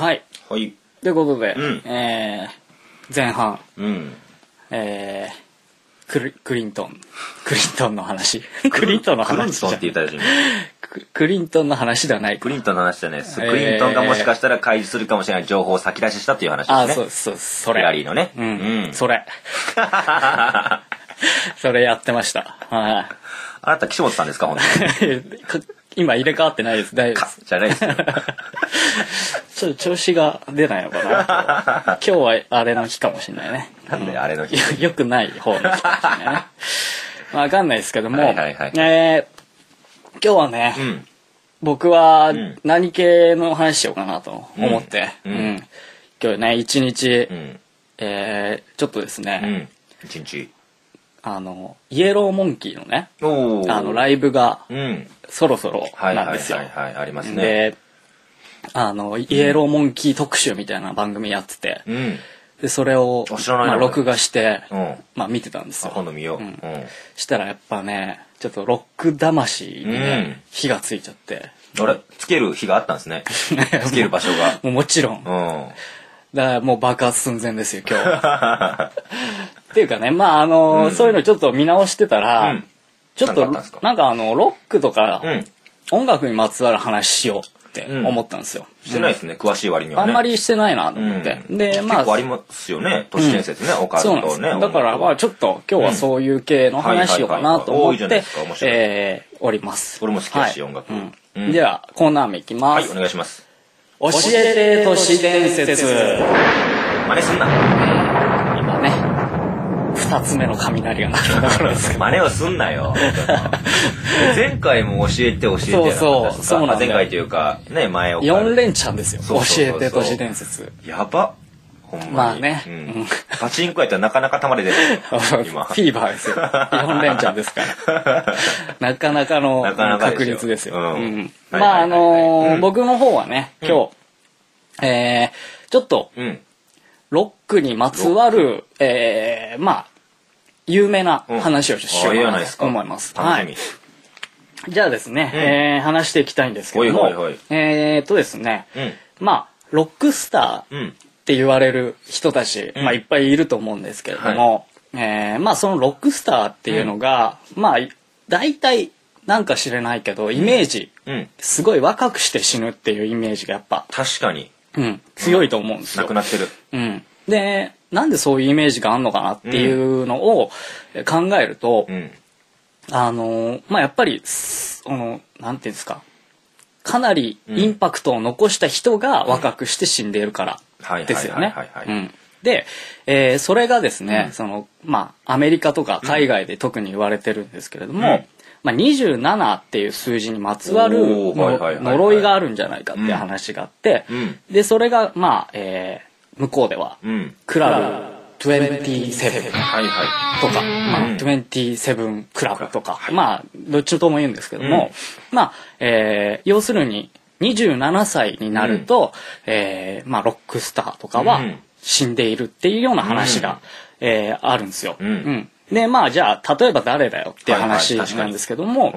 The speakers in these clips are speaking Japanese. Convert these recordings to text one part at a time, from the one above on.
はい。 はい。 ということで、 うん、 前半、 うん、 クリントンの話。クリントンの話じゃん。 クリントンって言ったでしょ、今。 クリントンの話ではないか。 クリントンの話じゃないです。クリントンがもしかしたら開示するかもしれない情報を先出ししたという話ですね。 あ、そう、それ。 ヒラリーのね。 うん、それ。それやってました。はい。 あなた岸本さんですか、本当に。 今入れ替わってないです。大丈夫です。 じゃないですよ。 ちょっと調子が出ないのかな。今日はあれの日かもしれないね。 なんであれの日？ よくない方の日かもしれないね。わかんないですけども、今日はね、僕は何系の話しようかなと思って、今日ね一日、ちょっっとですね、 一日イエローモンキーのねライブがそろそろなんですよ。 ありますね。 でイエローモンキー特集みたいな番組やってて、でそれを録画して見てたんですよ。 今度見よう。 したらやっぱねちょっとロック魂にね火がついちゃって。 あれつける火があったんですね。つける場所が。 もちろん。だからもう爆発寸前ですよ今日。っていうかねそういうのちょっと見直してたら、ちょっとなんかロックとか音楽にまつわる話しようって思ったんですよ。 してないですね、詳しい割にはね。 あんまりしてないなと思って。で結構ありますよね、都市伝説ね、オカルトね。 だからちょっと今日はそういう系の話しようかなと思っております。 俺も好きだし音楽。 ではコーナー名いきます。 はい、お願いします。 教えて都市伝説。 真似すんな。 今ね2つ目の雷が鳴るところですけど。 真似をすんなよ。前回も教えてそうなんだ。 前回というかね、前を 4連チャンですよ。教えて都市伝説。 やば。ほんまに。パチンコやったらなかなか玉で出る。 今フィーバーですよ。4連チャンですから。なかなかの確率ですよ。僕の方はね今日ちょっとロックにまつわる有名な話をしようかなと思います。 楽しみ。 じゃあですね、話していきたいんですけども、ですね、ロックスターって言われる人たち、いっぱいいると思うんですけれども、そのロックスターっていうのが、大体なんか知れないけどイメージ、すごい若くして死ぬっていうイメージがやっぱ確かに、 強いと思うんですよ。 なくなってる。 でなんでそういうイメージがあるのかなっていうのを考えると、やっぱりなんていうんですか、かなりインパクトを残した人が若くして死んでいるからですよね。で、それがですね、アメリカとか海外で特に言われてるんですけれども、27っていう数字にまつわる呪いがあるんじゃないかっていう話があって、でそれが向こうではクラブ27とか27クラブとかどっちとも言うんですけども、要するに27歳になるとロックスターとかは死んでいるっていうような話があるんですよ。でじゃあ例えば誰だよっていう話なんですけども、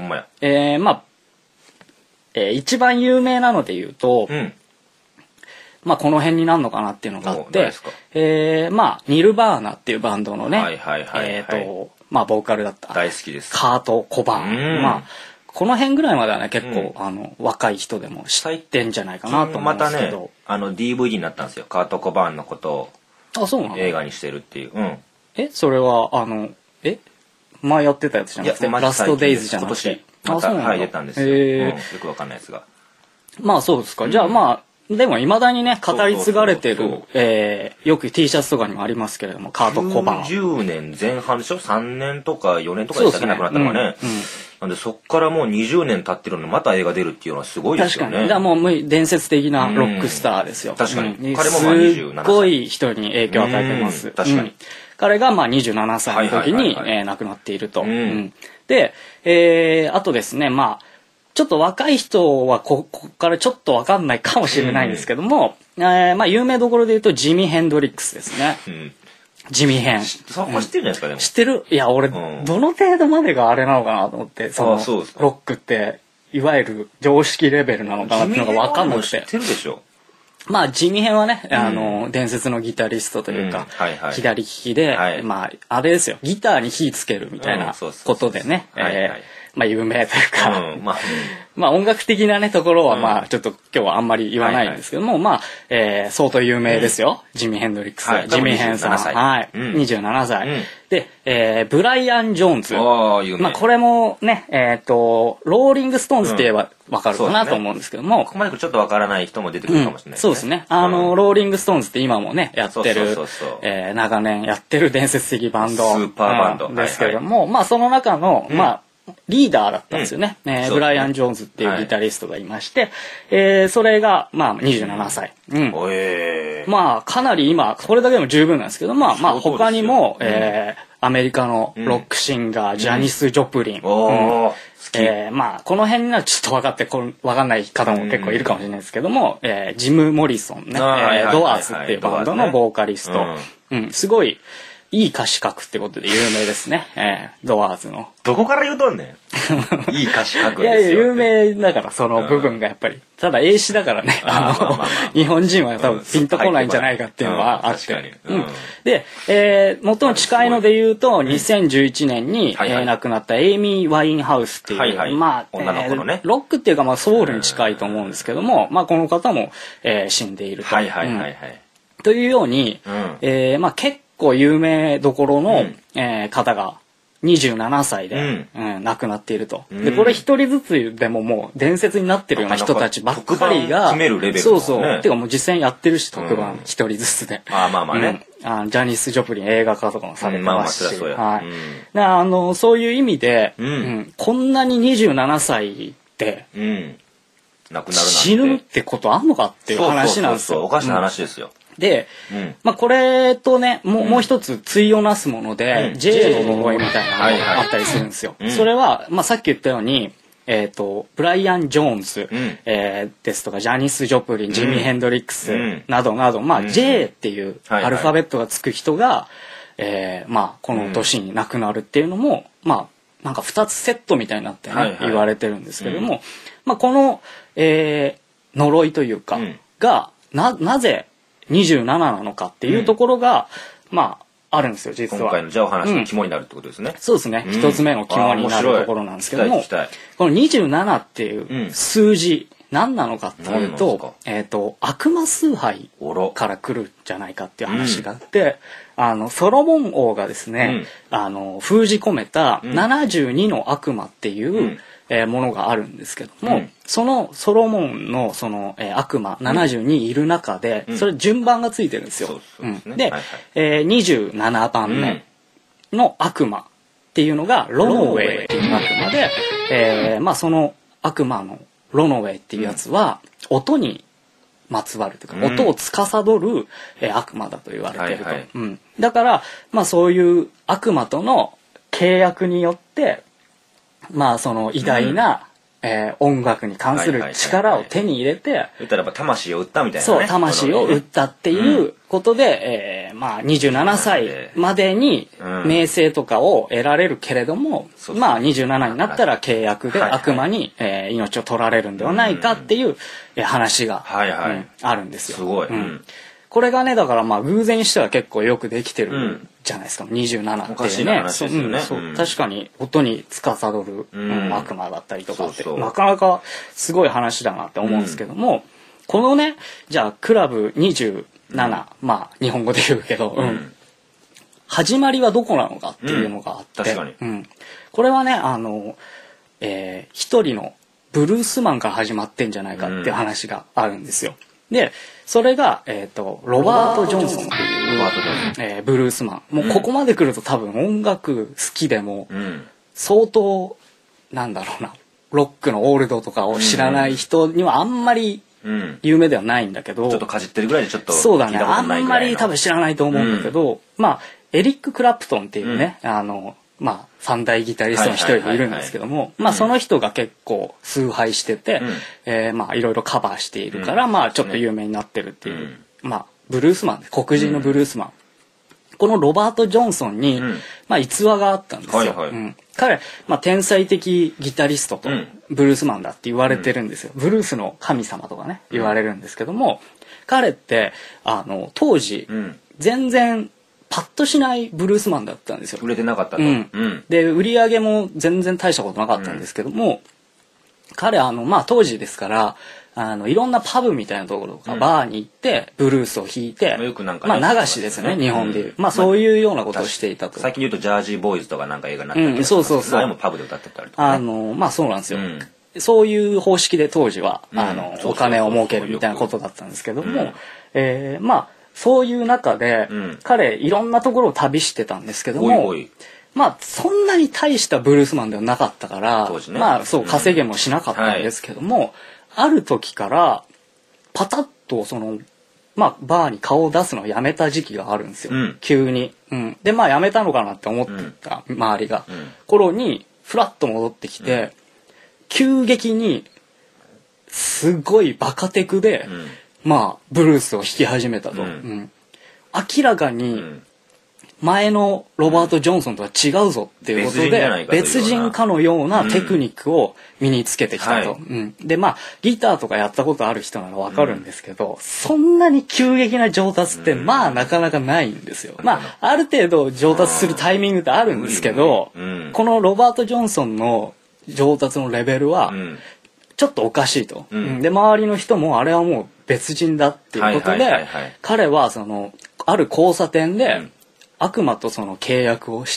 一番有名なので言うと、この辺になるのかなっていうのがあって、ニルバーナっていうバンドのねボーカルだった大好きですカート・コバーン、この辺ぐらいまではね結構若い人でも知ってんじゃないかなと思うんですけど、 DVD になったんですよ、カート・コバーンのことを映画にしてるっていう。 それは前やってたやつじゃなくてラストデイズじゃなくてまた出たんですよ。よくわかんないですが。 そうですか。じゃあでもいまだにね語り継がれてるよく T シャツとかにもありますけれども、カート・コバーン 10年前半でしょ。3年とか4年とかでしたっけ、亡くなったのがね。なんでそっからもう20年経ってるのにまた映画出るっていうのはすごいですよね。 確かに。だからもう伝説的なロックスターですよ。 確かに。 彼も27歳。すごい人に影響を与えてます。 確かに。 彼が27歳の時に亡くなっていると。で、あとですねちょっと若い人はここからちょっと分かんないかもしれないんですけども、有名どころで言うとジミ・ヘンドリックスですね。ジミヘン。 知ってるじゃないですか。でも知ってる。いや俺どの程度までがあれなのかなと思って、ロックっていわゆる常識レベルなのかなっていうのが分かんなくて。 知ってるでしょ。 まあ地味編はね、伝説のギタリストというか、左利きで、まああれですよ、ギターに火つけるみたいなことでね、まあ有名というか、まあ音楽的なねところはまあちょっと今日はあんまり言わないんですけども、まあ相当有名ですよ、ジミー・ヘンドリックス、ジミー・ヘンさん、はい、27歳で、ブライアン・ジョーンズ、まあこれもね、ローリング・ストーンズって言えばわかるかなと思うんですけども、 ここまでちょっとわからない人も出てくるかもしれない。 そうですね、ローリング・ストーンズって今もねやってる、長年やってる伝説的バンド、 スーパーバンドですけれども、まあその中のまあリーダーだったんですよね。ブライアン・ジョーンズっていうギタリストがいまして、それが、まあ、27歳。まあ、かなり今、これだけでも十分なんですけど、まあ、他にも、アメリカのロックシンガー、ジャニス・ジョプリン。まあ、この辺がちょっと分かって、分かんない方も結構いるかもしれないですけども、ジム・モリソンね、ドアーズっていうバンドのボーカリスト。すごい、いい歌詞書くってことで有名ですね。ドアーズの。 どこから言うとんねん。いい歌詞書くんですよ。 いやいや、有名だからその部分がやっぱり。ただ英詞だからね、日本人は多分ピンとこないんじゃないかっていうのはあって。で、最も近いので言うと、2011年に亡くなったエイミー・ワインハウスっていう、まあ、ロックっていうかまあソウルに近いと思うんですけども、まあこの方も死んでいると。というように、まあ結構有名どころの方が27歳で亡くなっていると。でこれ一人ずつでももう伝説になってるような人たちばっかりが、そうそう、てかもう実際にやってるし、特番一人ずつで、ジャニス・ジョプリン映画化とかもされてますし、そういう意味でこんなに27歳って死ぬってことあんのかっていう話なんですよ。 おかしな話ですよ。 で、まあこれとね、もう一つ対をなすもので、J の呪いみたいなのがあったりするんですよ。それは、まあさっき言ったように、ブライアン・ジョーンズ、ですとか、ジャニス・ジョプリン、ジミー・ヘンドリックスなどなど、まあ J っていうアルファベットがつく人が、まあこの年に亡くなるっていうのも、まあなんか2つセットみたいになってね、言われてるんですけども、まあこの、呪いというか、が、なぜ、27なのかっていうところが、まああるんですよ、実は。 今回のじゃあお話の肝になるってことですね。 そうですね、一つ目の肝になるところなんですけども、この27っていう数字、何なのかっていうと、悪魔崇拝から来るんじゃないかっていう話があって、ソロモン王がですね、封じ込めた72の悪魔っていう、ものがあるんですけども、そのソロモンのその、悪魔72いる中で、それ順番がついてるんですよ。で、27番目の悪魔っていうのがロノウェイっていう悪魔で、まあその悪魔のロノウェイっていうやつは音にまつわるというか、音を司る、悪魔だと言われていると。だからまあそういう悪魔との契約によってまあその偉大な、音楽に関する力を手に入れて、 言ったら魂を売ったみたいなね。 そう、魂を売ったっていうことで、まあ27歳までに名声とかを得られるけれども、まあ27になったら契約で悪魔に命を取られるんではないかっていう話があるんですよ。 すごい。 これがね、だからまあ偶然にしては結構よくできてるじゃないですか、27っていうね。確かに音に司る悪魔だったりとかって、なかなかすごい話だなって思うんですけども、このね、じゃあクラブ27、まあ日本語で言うけど、始まりはどこなのかっていうのがあって、これはね、一人のブルースマンから始まってんじゃないかっていう話があるんですよ。で、それが、ロバート・ジョンソンっていう、ブルースマン。もうここまで来ると多分音楽好きでも、相当、なんだろうな、ロックのオールドとかを知らない人にはあんまり有名ではないんだけど、 ちょっとかじってるぐらいでちょっとそうだね、あんまり多分知らないと思うんだけど、まあ、エリック・クラプトンっていうね、まあ、三大ギタリストの一人がいるんですけども、まあその人が結構崇拝してて、まあいろいろカバーしているから、まあちょっと有名になってるっていう、まあブルースマンで、黒人のブルースマン。このロバート・ジョンソンに、まあ逸話があったんですよ。 彼、天才的ギタリストとブルースマンだって言われてるんですよ。ブルースの神様とかね言われるんですけども、彼って当時、全然パッとしないブルースマンだったんですよ。 売れてなかったと。 で売り上げも全然大したことなかったんですけども、彼当時ですからいろんなパブみたいなところとかバーに行ってブルースを弾いて、 よくなんかね、 流しですね、日本でいう。そういうようなことをしていたと。 最近言うとジャージーボーイズとかなんか映画になったりとか、 そうあれもパブで歌ってたりとか、ね。 そうなんですよ。そういう方式で当時はお金を儲けるみたいなことだったんですけども、そういう中で彼いろんなところを旅してたんですけども、そんなに大したブルースマンではなかったから、稼げもしなかったんですけども、ある時からパタッとバーに顔を出すのをやめた時期があるんですよ、急に。でやめたのかなって思ってた周りが、頃にフラッと戻ってきて、急激にすごいバカテクで、ブルースを弾き始めたと。明らかに前のロバート・ジョンソンとは違うぞっていうことで、別人かのようなテクニックを身につけてきたと。でギターとかやったことある人ならわかるんですけど、そんなに急激な上達ってなかなかないんですよ。ある程度上達するタイミングってあるんですけど、このロバート・ジョンソンの上達のレベルはちょっとおかしいと。で周りの人もあれはもう別人だっていうことで、彼はある交差点で悪魔と契約をして、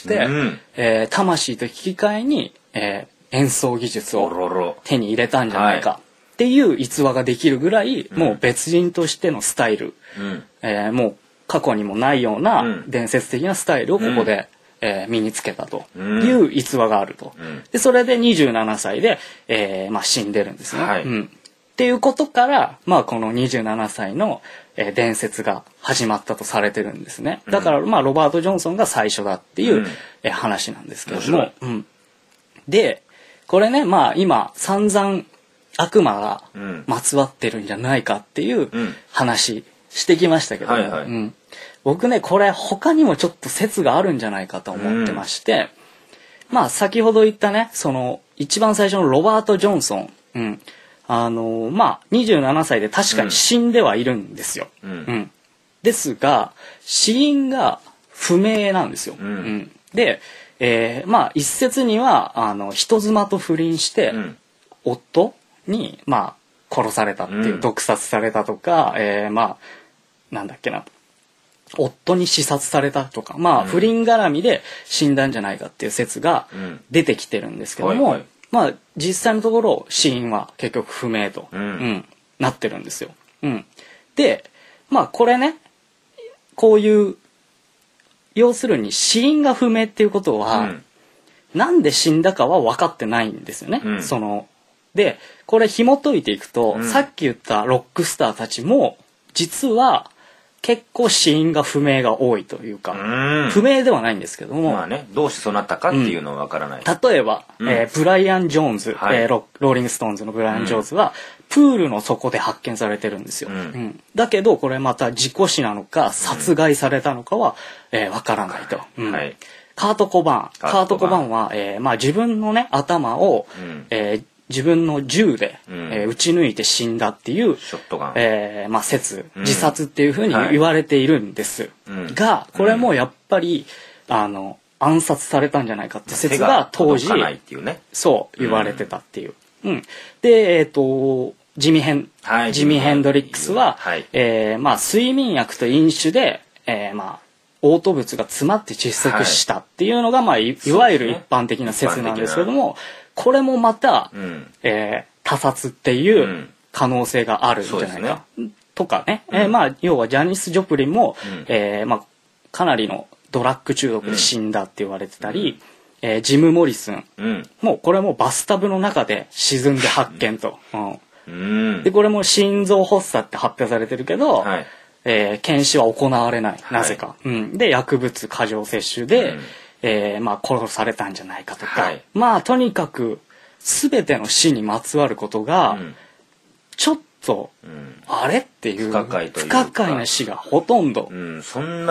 魂と引き換えに、演奏技術を手に入れたんじゃないかっていう逸話ができるぐらい、もう別人としてのスタイル、もう過去にもないような伝説的なスタイルをここで、身につけたという逸話があると。でそれで27歳で、死んでるんですね。っていうことから、この27歳の伝説が始まったとされてるんですね。だからロバート・ジョンソンが最初だっていう話なんですけども、でこれね今散々悪魔がまつわってるんじゃないかっていう話してきましたけども、僕ねこれ他にもちょっと説があるんじゃないかと思ってまして、先ほど言ったね一番最初のロバート・ジョンソン、27歳で確かに死んではいるんですよ。ですが死因が不明なんですよ。で、一説には人妻と不倫して、夫に殺されたっていう、毒殺されたとか、なんだっけな、夫に刺殺されたとか、不倫絡みで死んだんじゃないかっていう説が出てきてるんですけども、実際のところ死因は結局不明と、なってるんですよ。でこれねこういう要するに死因が不明っていうことは、なんで死んだかは分かってないんですよね。でこれ紐解いていくと、さっき言ったロックスターたちも実は結構死因が不明が多いというか、不明ではないんですけども、 どうしてそうなったかっていうのは分からない。 例えば、ブライアン・ジョーンズ、ローリング・ストーンズのブライアン・ジョーンズは、プールの底で発見されてるんですよ。だけどこれまた事故死なのか殺害されたのかは分からないと。カート・コバーンは、自分のね頭を、自分の銃で、撃ち抜いて死んだっていう、説、自殺っていうふうに言われているんです、がこれもやっぱり暗殺されたんじゃないかって説が当時そう言われてたっていう。でジミ・ヘンドリックスは、睡眠薬と飲酒で、嘔吐物が詰まって窒息したっていうのが、いわゆる一般的な説なんですけども、これもまた、他殺っていう可能性があるんじゃないか、とかね、要はジャニス・ジョプリンも、かなりのドラッグ中毒で死んだって言われてたり、ジム・モリスン、もうこれもバスタブの中で沈んで発見と、でこれも心臓発作って発表されてるけど、検視は行われない、なぜか、で薬物過剰摂取で、殺されたんじゃないかとか、とにかく全ての死にまつわることが、ちょっと、あれっていう不可解な死がほとんど、 そんな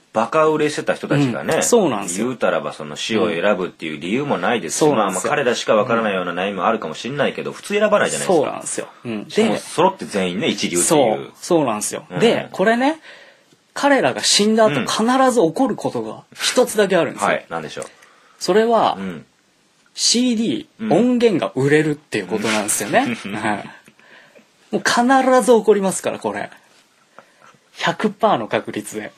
バカ売れしてた人たちがね、 そうなんですよ。 言うたらばその死を選ぶっていう理由もないですし、まあ彼らしかわからないような悩みもあるかもしれないけど、普通選ばないじゃないですか。 そうなんですよ。 で、揃って全員ね、一流っていう。 そうなんですよ。で、これね、彼らが死んだ後必ず起こることが一つだけあるんですよ。 はい、なんでしょう。 それは、CD、音源が売れるっていうことなんですよね。もう必ず起こりますから、これ。100% の確率で。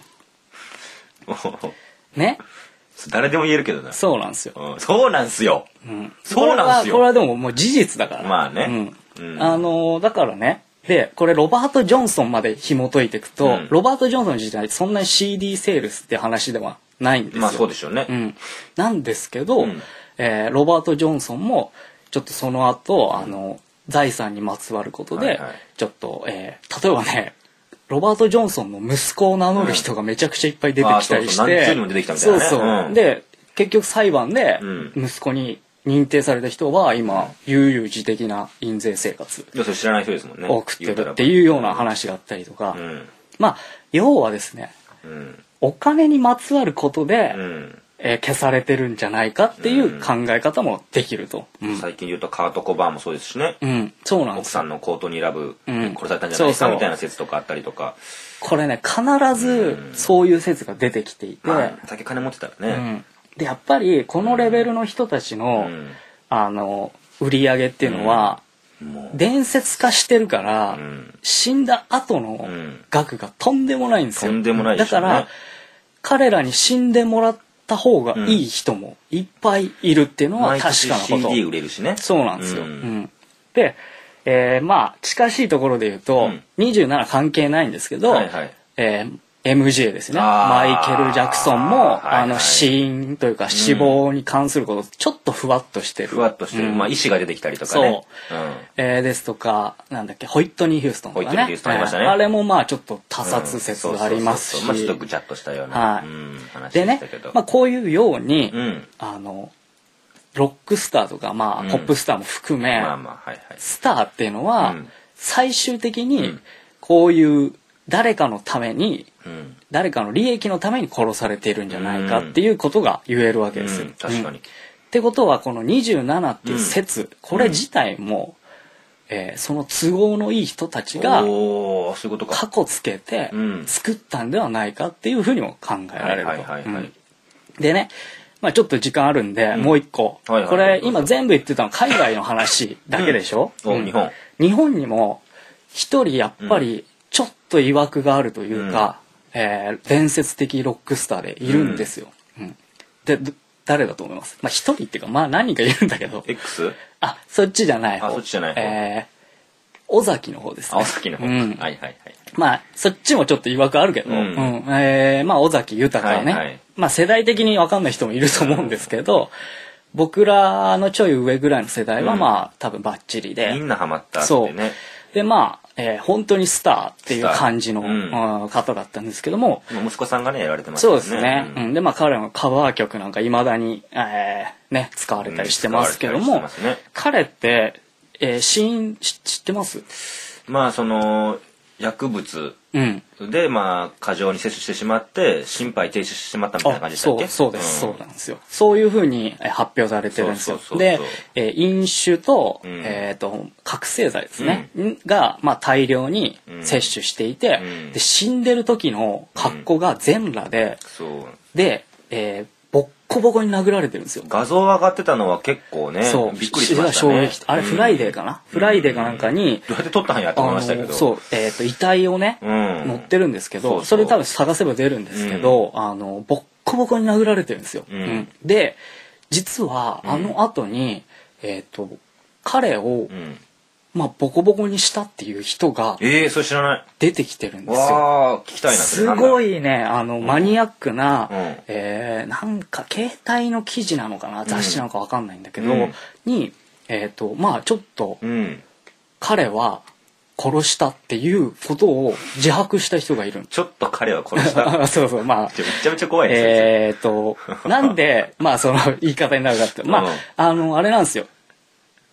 ね。 誰でも言えるけどな。 そうなんですよ。 そうなんすよ。そうなんすよ。 これはでももう事実だから。 まあね。 だからね。で、これロバート・ジョンソンまで紐解いていくと、ロバート・ジョンソン自体そんなに CD セールスって話ではないんですよ。 まあそうでしょうね。 なんですけど、ロバート・ジョンソンもちょっとその後、財産にまつわることで、ちょっと、例えばね、ロバート・ジョンソンの息子を名乗る人がめちゃくちゃいっぱい出てきたりして、 何十人も出てきたみたいなね。 そう。で、結局裁判で息子に認定された人は今、悠々自適な印税生活それ知らない人ですもんね。 送ってるっていうような話があったりとか、まあ要はですね、お金にまつわることで、消されてるんじゃないかっていう考え方もできると。 最近言うとカート・コバーンもそうですしね。 そうなんです。 奥さんのコートニー・ラブ殺されたんじゃないかみたいな説とかあったりとか。 これね、必ずそういう説が出てきていて、 酒金持ってたらね。 でやっぱりこのレベルの人たちの、売り上げっていうのは、伝説化してるから、死んだ後の額がとんでもないんですよ。 とんでもないですよね。だから彼らに死んでもらった方がいい人もいっぱいいるっていうのは確かなこと。 CD 売れるしね。 そうなんですよ。で、まあ近しいところで言うと、27関係ないんですけど、MJ ですね。マイケル・ジャクソンも、死因というか死亡に関すること、ちょっとふわっとしてる。 ふわっとしてる。まあ、意志が出てきたりとかね。 そう。ですとか、なんだっけ、ホイットニー・ヒューストンとかね。 ホイットニー・ヒューストンありましたね。 あれもまあ、ちょっと他殺説ありますし。 まあ、ちょっとぐちゃっとしたような話でね、まあ、こういうように、ロックスターとか、まあ、ポップスターも含め、スターっていうのは、最終的に、こういう誰かのために、誰かの利益のために殺されているんじゃないかっていうことが言えるわけですよ。 確かに。 ってことはこの27っていう説、これ自体も、その都合のいい人たちが過去つけて作ったんではないかっていうふうにも考えられると。でね、まあちょっと時間あるんで、もう一個。これ今全部言ってたの海外の話だけでしょ。日本にも一人やっぱりちょっと曰くがあるというか、伝説的ロックスターでいるんですよ。で、誰だと思います？まあ一人っていうか、まあ何人かいるんだけど。 X？ あ、そっちじゃない方。 そっちじゃない方。 尾崎の方ですね。 尾崎の方。はいはいはい。 まあそっちもちょっと曰くあるけど、まあ尾崎豊はね、まあ世代的に分かんない人もいると思うんですけど、僕らのちょい上ぐらいの世代はまあ多分バッチリで。 みんなハマったってね。 でまあ、本当にスターっていう感じの方だったんですけども、 息子さんがねやられてましたね。 そうですね。でまあ彼のカバー曲なんかいまだにね使われたりしてますけども、彼って死因知ってます？ まあその薬物でまあ過剰に摂取してしまって心肺停止してしまったみたいな感じでしたっけ？ そうです、そうなんですよ。そういうふうに発表されてるんですよ。で、飲酒と覚醒剤ですねがまあ大量に摂取していて、で死んでる時の格好が全裸で、ボッコボコに殴られてるんですよ。 画像上がってたのは結構ね、びっくりしましたね。 あれフライデーかな？フライデーかなんかにどうやって撮ったんやと思いましたけど、 そう遺体をね載ってるんですけど、それ多分探せば出るんですけど、ボッコボコに殴られてるんですよ。で実はあの後に彼をまあボコボコにしたっていう人がそれ知らない出てきてるんですよ。 聞きたいな。 すごいねマニアックななんか携帯の記事なのかな雑誌なのかわかんないんだけどにまあちょっと彼は殺したっていうことを自白した人がいる。 ちょっと彼は殺した。 そうまあめちゃめちゃ怖いです。なんでまあその言い方になるかって、まああれなんですよ。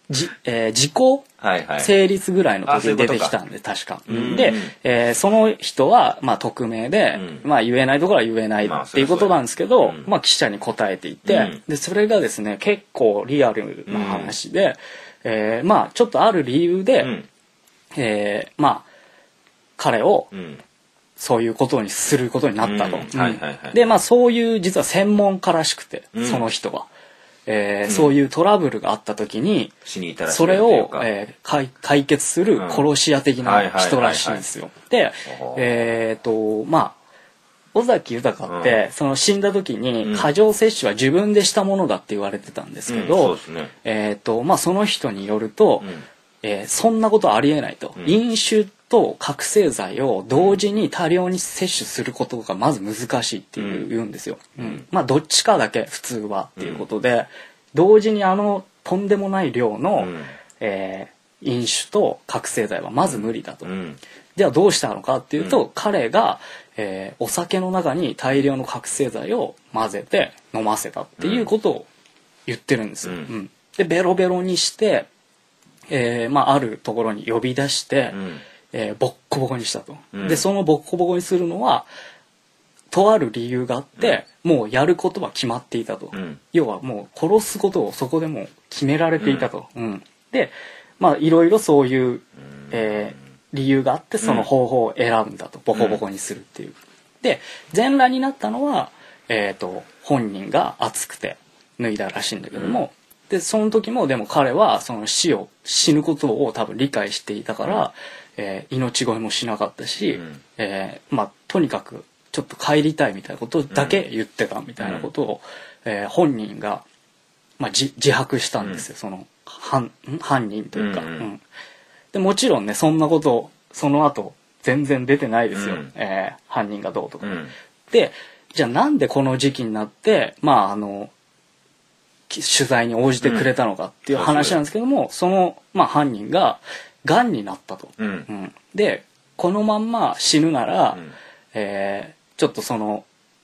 時効成立ぐらいの時に出てきたんで、確か。で、その人は、まあ、匿名で、まあ、言えないところは言えないっていうことなんですけど、まあ、記者に答えていて、で、それがですね、結構リアルな話で、まあ、ちょっとある理由で、まあ、彼を、そういうことにすることになったと。で、まあ、そういう実は専門家らしくて、その人は。そういうトラブルがあった時に、それを、解決する殺し屋的な人らしいんですよ。で、まあ、尾崎豊って、その死んだ時に過剰摂取は自分でしたものだって言われてたんですけど、まあ、その人によると、そんなことはありえないと。飲酒と覚醒剤を同時に多量に摂取することがまず難しいって言うんですよ。まあどっちかだけ普通はっていうことで、同時にとんでもない量の、飲酒と覚醒剤はまず無理だと。ではどうしたのかっていうと、彼が、お酒の中に大量の覚醒剤を混ぜて飲ませたっていうことを言ってるんですよ。でベロベロにして、まあ、あるところに呼び出して、ボッコボコにしたと。でそのボッコボコにするのはとある理由があって、もうやることは決まっていたと。要はもう殺すことをそこでもう決められていたと。でまあいろいろそういう、理由があってその方法を選んだと。ボコボコにするっていう。で全裸になったのは、本人が熱くて脱いだらしいんだけども、でその時もでも彼はその死ぬことを多分理解していたから、命乞いもしなかったし、まあとにかくちょっと帰りたいみたいなことだけ言ってたみたいなことを、本人が、まあ、自白したんですよ、その犯人というか。でもちろんねそんなことその後全然出てないですよ、犯人がどうとか。でじゃあなんでこの時期になってまあ取材に応じてくれたのかっていう話なんですけども、その、まあ、犯人ががんになったと。でこのまんま死ぬなら、ちょっとその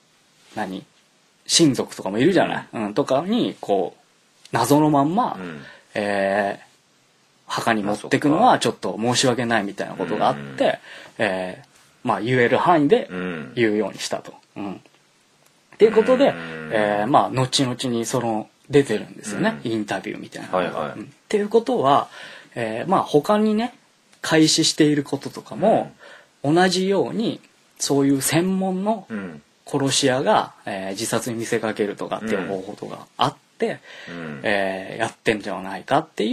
親族とかもいるじゃない、とかにこう謎のまんま、墓に持ってくのはちょっと申し訳ないみたいなことがあって、まあ、言える範囲で言うようにしたと。っていうことで、まあ後々にその出てるんですよね、インタビューみたいな。っていうことは、まあ他にね開始していることとかも、同じようにそういう専門の殺し屋が、自殺に見せかけるとかっていう方法とかあって、やってんじゃないかっていう、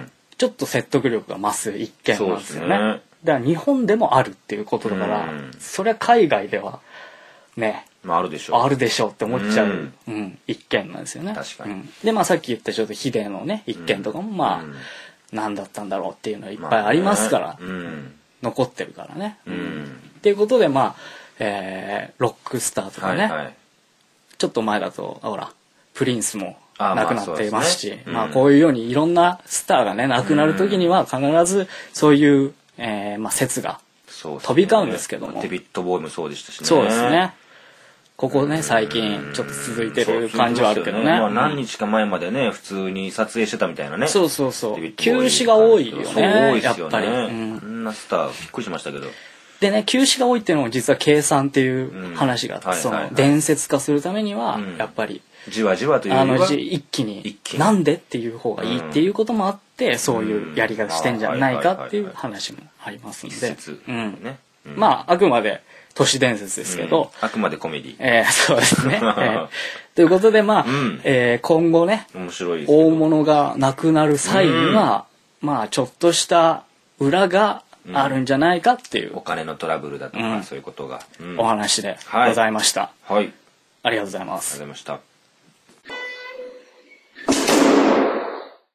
ちょっと説得力が増す一件なんですよね。だから日本でもあるっていうことだから、それは海外ではね、 あるでしょう。 あるでしょうって思っちゃう、一件なんですよね。 確かに。 でまあさっき言ったちょっとヒデのね一件とかもまあ、何だったんだろうっていうのはいっぱいありますから、残ってるからね。っていうことでまあ、ロックスターとかね、ちょっと前だとほらプリンスも亡くなっていますし、まあこういうようにいろんなスターがね亡くなる時には必ずそういう、まあ説が飛び交うんですけども、 デビッド・ボーイもそうでしたしね。 そうですね。ここね最近ちょっと続いてる感じはあるけどね。 まあ何日か前までね普通に撮影してたみたいなね。 そう休止が多いよね。 そう多いですよね。 やっぱり、 あんなスターびっくりしましたけど。 でね休止が多いっていうのも実は計算っていう話があって、その伝説化するためにはやっぱり、 じわじわというよりは一気になんでっていう方がいいっていうこともあって、そういうやり方してんじゃないかっていう話もありますんで、まああくまで都市伝説ですけど、 あくまでコメディ。 そうですね。ということでまあ、今後ね面白い大物が亡くなる際には、まあちょっとした裏があるんじゃないかっていう、 お金のトラブルだとか、そういうことが、 お話でございました。 はい。 ありがとうございます。 ありがとうございました。